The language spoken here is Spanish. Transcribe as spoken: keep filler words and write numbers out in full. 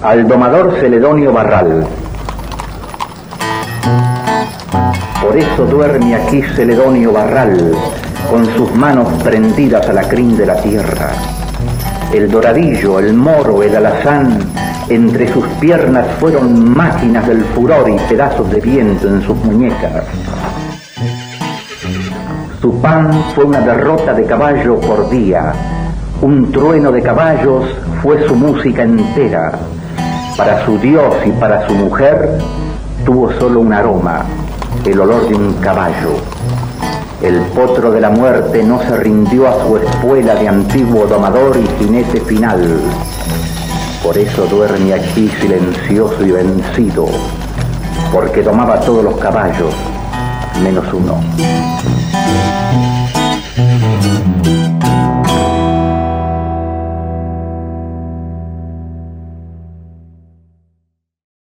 Al domador Celedonio Barral. Por eso duerme aquí Celedonio Barral, con sus manos prendidas a la crin de la tierra. El doradillo, el moro, el alazán, entre sus piernas fueron máquinas del furor y pedazos de viento en sus muñecas. Su pan fue una derrota de caballo por día, un trueno de caballos fue su música entera. Para su Dios y para su mujer tuvo solo un aroma, el olor de un caballo. El potro de la muerte no se rindió a su espuela de antiguo domador y jinete final. Por eso duerme aquí silencioso y vencido, porque domaba todos los caballos, menos uno.